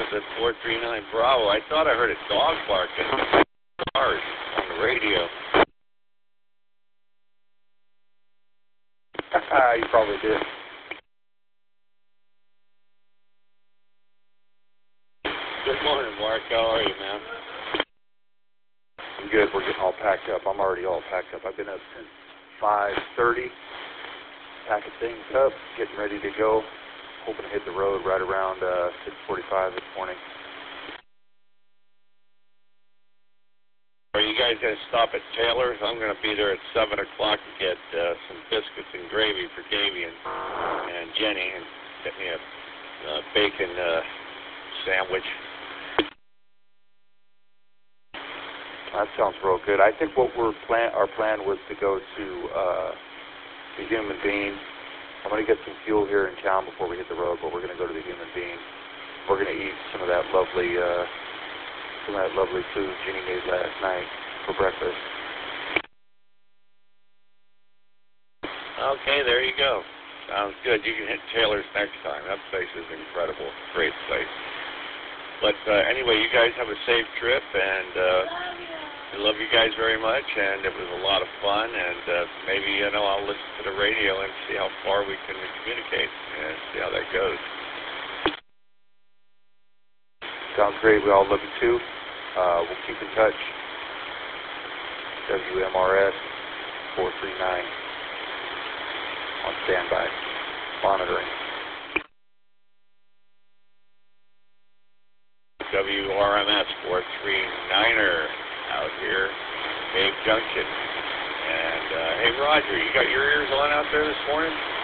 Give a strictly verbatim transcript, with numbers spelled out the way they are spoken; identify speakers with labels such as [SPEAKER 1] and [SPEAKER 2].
[SPEAKER 1] at four three nine Bravo. I thought I heard a dog barking. Cars on the radio.
[SPEAKER 2] You probably did.
[SPEAKER 1] Good morning, Mark. How are you, man?
[SPEAKER 2] I'm good. We're getting all packed up. I'm already all packed up. I've been up since five thirty, packing things up, getting ready to go. Hoping to hit the road right around uh, six forty-five this morning.
[SPEAKER 1] Are you guys going to stop at Taylor's? I'm going to be there at seven o'clock to get uh, some biscuits and gravy for Davey and, and Jenny, and get me a uh, bacon uh, sandwich.
[SPEAKER 2] That sounds real good. I think what we're plan our plan was to go to uh, the Human Bean. I'm going to get some fuel here in town before we hit the road, but we're going to go to the Human Bean. We're going to eat some of that lovely, uh, some of that lovely food Jenny made last night for breakfast.
[SPEAKER 1] Okay, there you go. Sounds good. You can hit Taylor's next time. That place is incredible. Great place. But uh, anyway, you guys have a safe trip, and uh, I love you guys very much, and it was a lot of fun, and uh, maybe, you know, I'll listen to the radio and see how far we can communicate and see how that goes.
[SPEAKER 2] Sounds great. We all love you, too. Uh, we'll keep in touch. W M R S four three nine on standby, monitoring.
[SPEAKER 1] W R M S four three niner out here, Cave Junction. And, uh, hey, Roger, you got your ears on out there this morning?